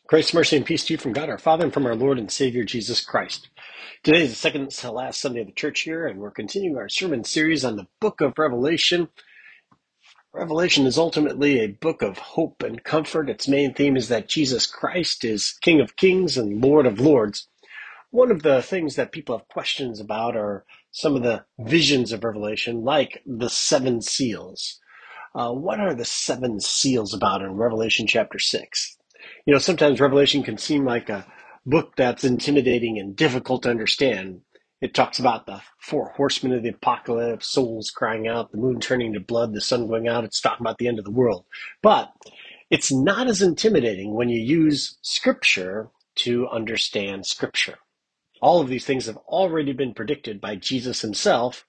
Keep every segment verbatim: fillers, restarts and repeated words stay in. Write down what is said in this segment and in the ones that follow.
Grace, mercy, and peace to you from God our Father and from our Lord and Savior Jesus Christ. Today is the second to last Sunday of the church year, and we're continuing our sermon series on the book of Revelation. Revelation is ultimately a book of hope and comfort. Its main theme is that Jesus Christ is King of Kings and Lord of Lords. One of the things that people have questions about are some of the visions of Revelation, like the seven seals. Uh, what are the seven seals about in Revelation chapter six? You know, sometimes Revelation can seem like a book that's intimidating and difficult to understand. It talks about the four horsemen of the apocalypse, souls crying out, the moon turning to blood, the sun going out. It's talking about the end of the world. But it's not as intimidating when you use Scripture to understand Scripture. All of these things have already been predicted by Jesus himself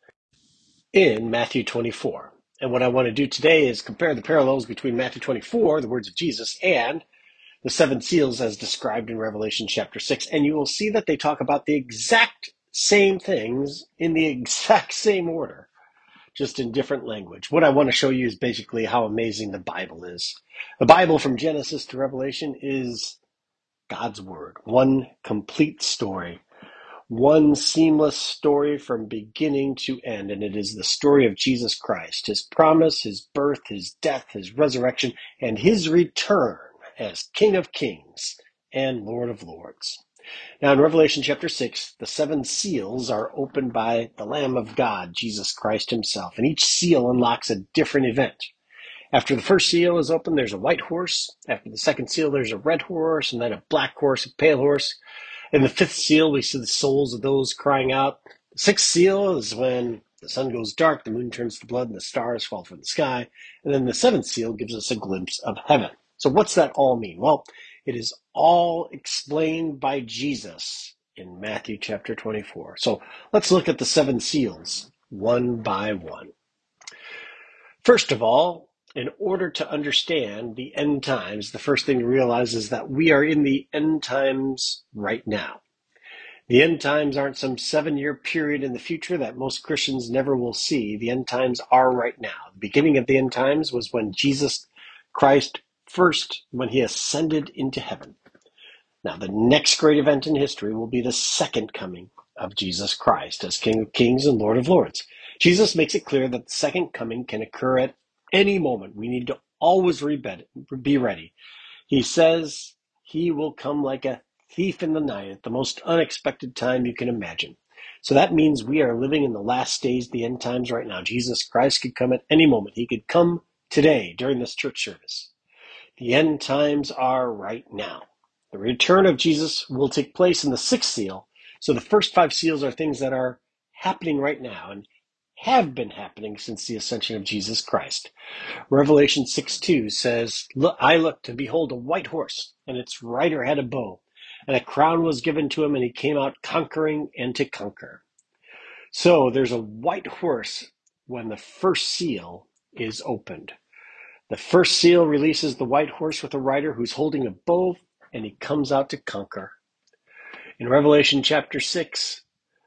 in Matthew twenty-four. And what I want to do today is compare the parallels between Matthew twenty-four, the words of Jesus, and the seven seals as described in Revelation chapter six. And you will see that they talk about the exact same things in the exact same order, just in different language. What I want to show you is basically how amazing the Bible is. The Bible from Genesis to Revelation is God's Word, one complete story. One seamless story from beginning to end, and it is the story of Jesus Christ, his promise, his birth, his death, his resurrection, and his return as King of Kings and Lord of Lords. Now in Revelation chapter six, the seven seals are opened by the Lamb of God, Jesus Christ himself, and each seal unlocks a different event. After the first seal is opened, there's a white horse. After the second seal, there's a red horse, and then a black horse, a pale horse. In the fifth seal, we see the souls of those crying out. The sixth seal is when the sun goes dark, the moon turns to blood, and the stars fall from the sky. And then the seventh seal gives us a glimpse of heaven. So what's that all mean? Well, it is all explained by Jesus in Matthew chapter twenty-four. So let's look at the seven seals one by one. First of all, in order to understand the end times, the first thing to realize is that we are in the end times right now. The end times aren't some seven-year period in the future that most Christians never will see. The end times are right now. The beginning of the end times was when Jesus Christ first, when he ascended into heaven. Now, the next great event in history will be the second coming of Jesus Christ as King of Kings and Lord of Lords. Jesus makes it clear that the second coming can occur at any moment. We need to always be ready. He says he will come like a thief in the night at the most unexpected time you can imagine. So that means we are living in the last days, the end times right now. Jesus Christ could come at any moment. He could come today during this church service. The end times are right now. The return of Jesus will take place in the sixth seal. So the first five seals are things that are happening right now and have been happening since the ascension of Jesus Christ. Revelation six two says, "Look, I looked, and behold, a white horse, and its rider had a bow, and a crown was given to him, and he came out conquering and to conquer." So there's a white horse when the first seal is opened. The first seal releases the white horse with a rider who's holding a bow, and he comes out to conquer. In Revelation chapter six,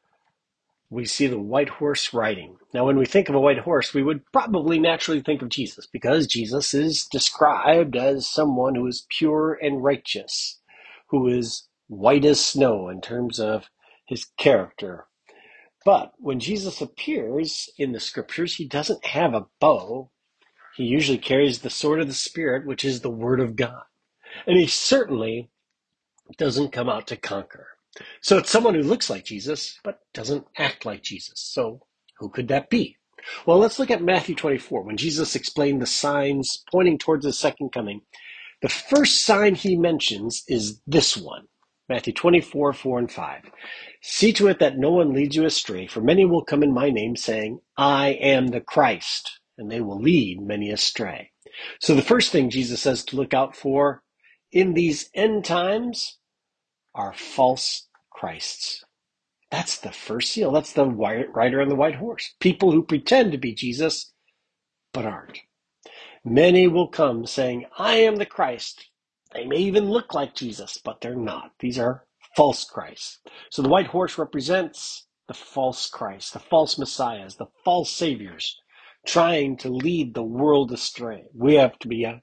we see the white horse riding. Now, when we think of a white horse, we would probably naturally think of Jesus, because Jesus is described as someone who is pure and righteous, who is white as snow in terms of his character. But when Jesus appears in the scriptures, he doesn't have a bow. He usually carries the sword of the Spirit, which is the word of God. And he certainly doesn't come out to conquer. So it's someone who looks like Jesus, but doesn't act like Jesus. So who could that be? Well, let's look at Matthew twenty-four. When Jesus explained the signs pointing towards the second coming, the first sign he mentions is this one. Matthew twenty-four, four and five. "See to it that no one leads you astray, for many will come in my name, saying, 'I am the Christ,' and they will lead many astray." So the first thing Jesus says to look out for in these end times are false Christs. That's the first seal. That's the rider on the white horse. People who pretend to be Jesus, but aren't. Many will come saying, "I am the Christ." They may even look like Jesus, but they're not. These are false Christs. So the white horse represents the false Christ, the false messiahs, the false saviors, trying to lead the world astray. We have to be on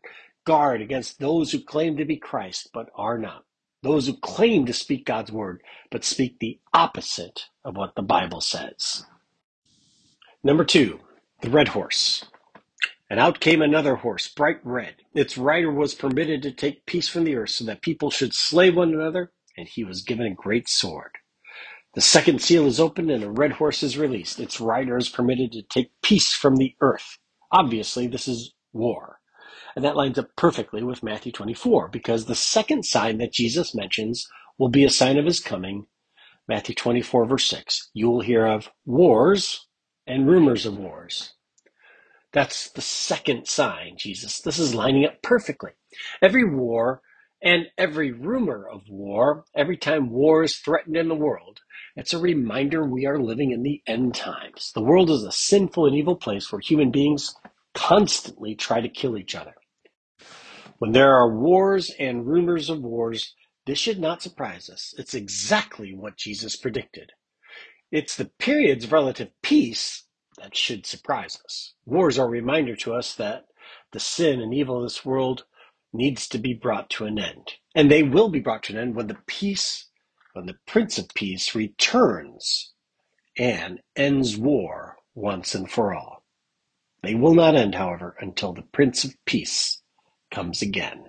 guard against those who claim to be Christ but are not. Those who claim to speak God's word but speak the opposite of what the Bible says. Number two, the red horse. And out came another horse, bright red. Its rider was permitted to take peace from the earth so that people should slay one another, and he was given a great sword. The second seal is opened and a red horse is released. Its rider is permitted to take peace from the earth. Obviously, this is war. And that lines up perfectly with Matthew twenty-four, because the second sign that Jesus mentions will be a sign of his coming. Matthew twenty-four, verse six. You will hear of wars and rumors of wars. That's the second sign, Jesus. This is lining up perfectly. Every war and every rumor of war, every time war is threatened in the world, it's a reminder we are living in the end times. The world is a sinful and evil place where human beings constantly try to kill each other. When there are wars and rumors of wars, this should not surprise us. It's exactly what Jesus predicted. It's the periods of relative peace that should surprise us. Wars are a reminder to us that the sin and evil of this world needs to be brought to an end. And they will be brought to an end when the peace, when the Prince of Peace returns and ends war once and for all. They will not end, however, until the Prince of Peace comes again.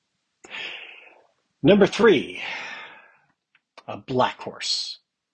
Number three, a black horse.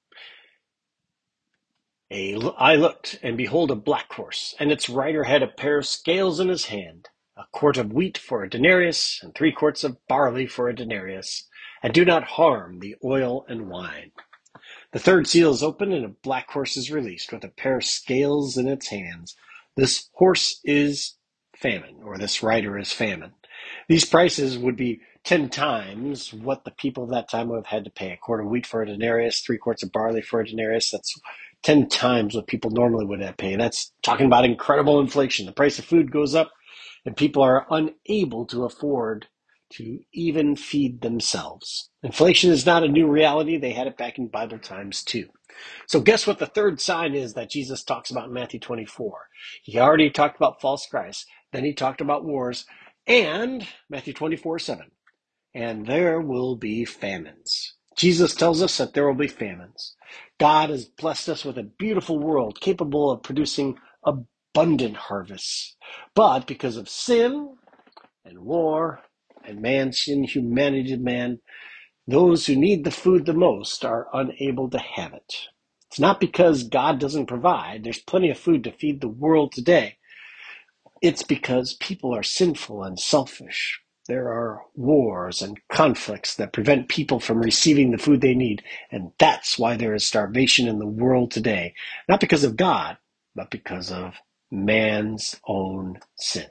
A, I looked, and behold, a black horse, and its rider had a pair of scales in his hand, a quart of wheat for a denarius, and three quarts of barley for a denarius, and do not harm the oil and wine. The third seal is opened, and a black horse is released, with a pair of scales in its hands. This horse is famine, or this rider is famine. These prices would be ten times what the people of that time would have had to pay. A quart of wheat for a denarius, three quarts of barley for a denarius. That's ten times what people normally would have to pay. That's talking about incredible inflation. The price of food goes up, and people are unable to afford to even feed themselves. Inflation is not a new reality. They had it back in Bible times too. So guess what the third sign is that Jesus talks about in Matthew twenty-four? He already talked about false Christ. Then he talked about wars. And Matthew twenty-four, seven. And there will be famines. Jesus tells us that there will be famines. God has blessed us with a beautiful world capable of producing abundant harvests. But because of sin and war and man's inhumanity to man, those who need the food the most are unable to have it. It's not because God doesn't provide. There's plenty of food to feed the world today. It's because people are sinful and selfish. There are wars and conflicts that prevent people from receiving the food they need, and that's why there is starvation in the world today. Not because of God, but because of man's own sin.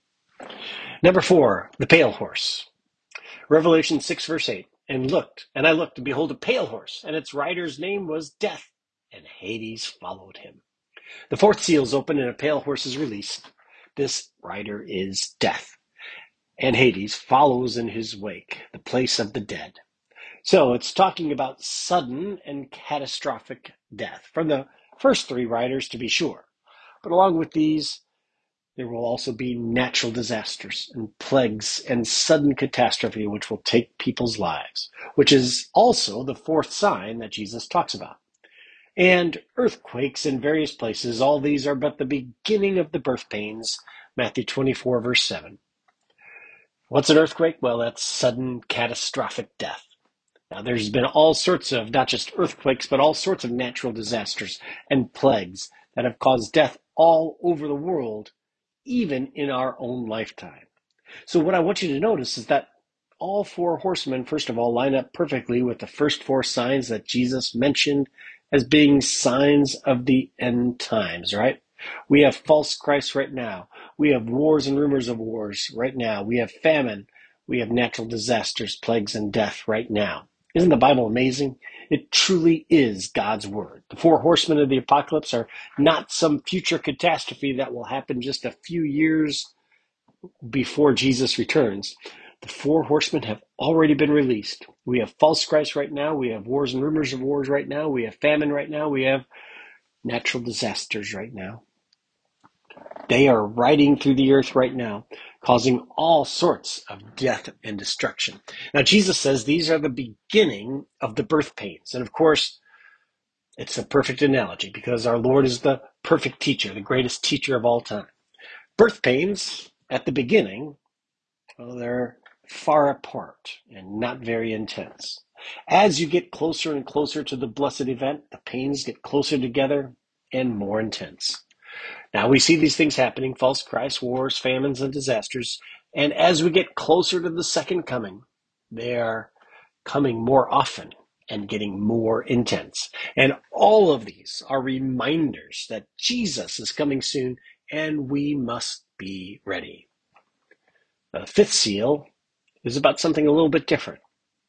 Number four, the pale horse. Revelation six, verse eight. And looked, and I looked, and behold, a pale horse, and its rider's name was Death, and Hades followed him. The fourth seal is opened, and a pale horse is released. This rider is Death, and Hades follows in his wake, the place of the dead. So it's talking about sudden and catastrophic death from the first three riders, to be sure. But along with these, there will also be natural disasters and plagues and sudden catastrophe which will take people's lives, which is also the fourth sign that Jesus talks about. And earthquakes in various places. All these are but the beginning of the birth pains. Matthew twenty-four, verse seven. What's an earthquake? Well, that's sudden catastrophic death. Now, there's been all sorts of, not just earthquakes, but all sorts of natural disasters and plagues that have caused death all over the world, even in our own lifetime. So what I want you to notice is that all four horsemen, first of all, line up perfectly with the first four signs that Jesus mentioned as being signs of the end times, right? We have false Christ right now. We have wars and rumors of wars right now. We have famine. We have natural disasters, plagues, and death right now. Isn't the Bible amazing? It truly is God's word. The four horsemen of the apocalypse are not some future catastrophe that will happen just a few years before Jesus returns. The four horsemen have already been released. We have false Christ right now. We have wars and rumors of wars right now. We have famine right now. We have natural disasters right now. They are riding through the earth right now. causing all sorts of death and destruction. Now, Jesus says these are the beginning of the birth pains. And of course, it's a perfect analogy because our Lord is the perfect teacher, the greatest teacher of all time. Birth pains at the beginning, well, they're far apart and not very intense. As you get closer and closer to the blessed event, the pains get closer together and more intense. Now we see these things happening, false Christ, wars, famines, and disasters. And as we get closer to the second coming, they are coming more often and getting more intense. And all of these are reminders that Jesus is coming soon and we must be ready. The fifth seal is about something a little bit different.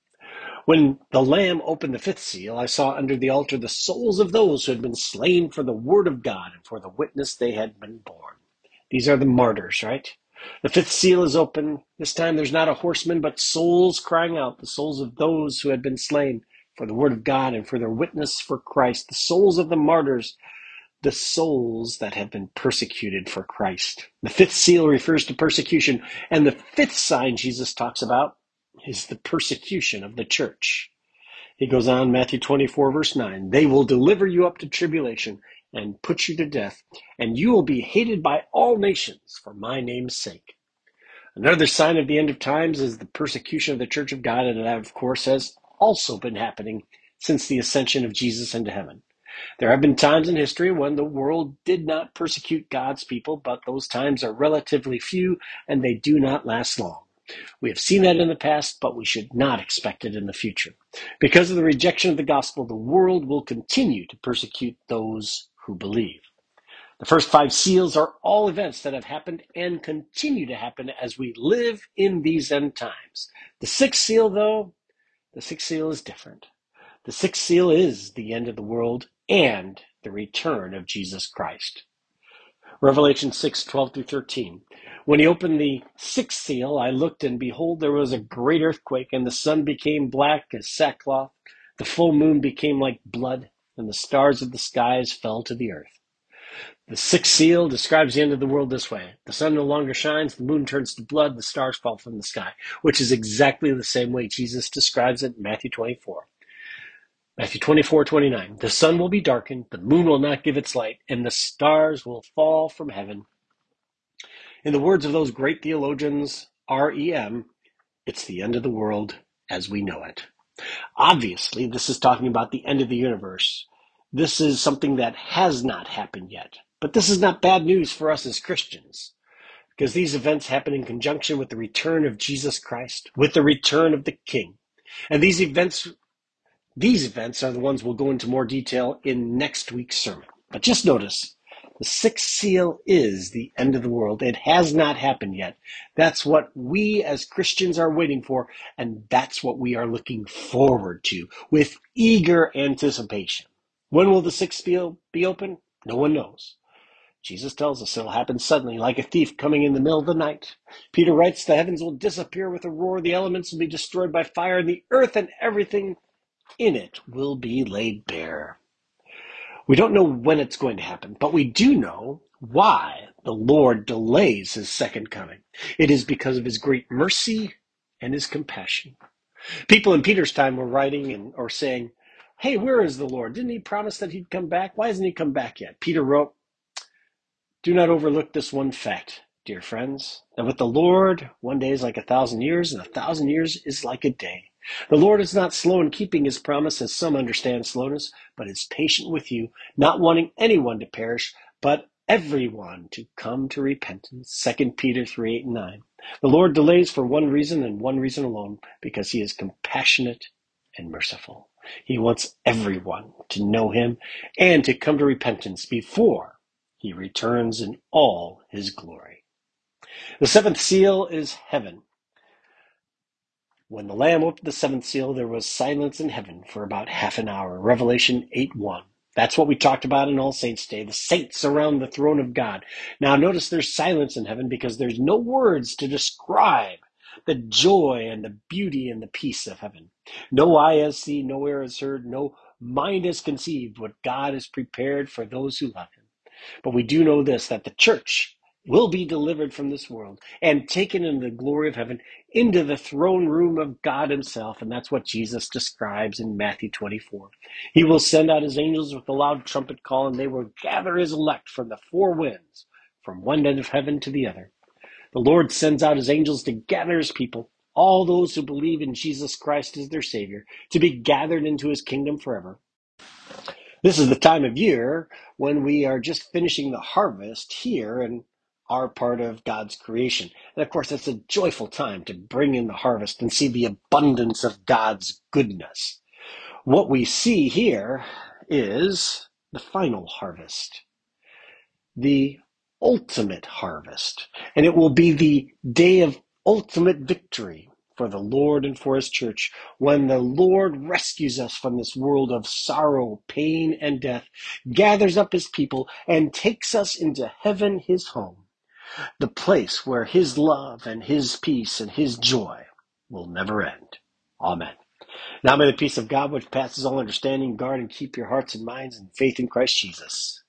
When the Lamb opened the fifth seal, I saw under the altar the souls of those who had been slain for the word of God and for the witness they had been born. These are the martyrs, right? The fifth seal is open. This time there's not a horseman, but souls crying out, the souls of those who had been slain for the word of God and for their witness for Christ, the souls of the martyrs, the souls that have been persecuted for Christ. The fifth seal refers to persecution, and the fifth sign Jesus talks about is the persecution of the church. He goes on, Matthew twenty-four, verse nine, they will deliver you up to tribulation and put you to death, and you will be hated by all nations for my name's sake. Another sign of the end of times is the persecution of the church of God, and that, of course, has also been happening since the ascension of Jesus into heaven. There have been times in history when the world did not persecute God's people, but those times are relatively few and they do not last long. We have seen that in the past, but we should not expect it in the future. Because of the rejection of the gospel, the world will continue to persecute those who believe. The first five seals are all events that have happened and continue to happen as we live in these end times. The sixth seal, though, the sixth seal is different. The sixth seal is the end of the world and the return of Jesus Christ. Revelation six, twelve through thirteen. When he opened the sixth seal, I looked, and behold, there was a great earthquake, and the sun became black as sackcloth. The full moon became like blood, and the stars of the skies fell to the earth. The sixth seal describes the end of the world this way. The sun no longer shines, the moon turns to blood, the stars fall from the sky, which is exactly the same way Jesus describes it in Matthew twenty-four. Matthew twenty-four, twenty-nine. The sun will be darkened, the moon will not give its light, and the stars will fall from heaven. In the words of those great theologians, R E M, it's the end of the world as we know it. Obviously, this is talking about the end of the universe. This is something that has not happened yet. But this is not bad news for us as Christians, because these events happen in conjunction with the return of Jesus Christ, with the return of the King. And these events These events are the ones we'll go into more detail in next week's sermon. But just notice, the sixth seal is the end of the world. It has not happened yet. That's what we as Christians are waiting for, and that's what we are looking forward to with eager anticipation. When will the sixth seal be open? No one knows. Jesus tells us it'll happen suddenly, like a thief coming in the middle of the night. Peter writes, the heavens will disappear with a roar, the elements will be destroyed by fire, and the earth and everything in it will be laid bare. We don't know when it's going to happen, but we do know why the Lord delays his second coming. It is because of his great mercy and his compassion. People in Peter's time were writing and or saying, hey, where is the Lord? Didn't he promise that he'd come back? Why hasn't he come back yet? Peter wrote, do not overlook this one fact, dear friends, that with the Lord, one day is like a thousand years, and a thousand years is like a day. The Lord is not slow in keeping his promise, as some understand slowness, but is patient with you, not wanting anyone to perish, but everyone to come to repentance. Second Peter three, eight, and nine. The Lord delays for one reason and one reason alone, because he is compassionate and merciful. He wants everyone to know him and to come to repentance before he returns in all his glory. The seventh seal is heaven. When the Lamb opened the seventh seal, there was silence in heaven for about half an hour. Revelation eight, one. That's what we talked about in All Saints' Day, the saints around the throne of God. Now notice there's silence in heaven because there's no words to describe the joy and the beauty and the peace of heaven. No eye has seen, no ear has heard, no mind has conceived what God has prepared for those who love him. But we do know this, that the church will be delivered from this world and taken into the glory of heaven, into the throne room of God himself. And that's what Jesus describes in Matthew twenty-four. He will send out his angels with a loud trumpet call, and they will gather his elect from the four winds, from one end of heaven to the other. The Lord sends out his angels to gather his people, all those who believe in Jesus Christ as their Savior, to be gathered into his kingdom forever. This is the time of year when we are just finishing the harvest here in our part of God's creation. And of course, it's a joyful time to bring in the harvest and see the abundance of God's goodness. What we see here is the final harvest, the ultimate harvest, and it will be the day of ultimate victory for the Lord and for his church, when the Lord rescues us from this world of sorrow, pain, and death, gathers up his people, and takes us into heaven, his home, the place where his love and his peace and his joy will never end. Amen. Now may the peace of God, which passes all understanding, guard and keep your hearts and minds in faith in Christ Jesus.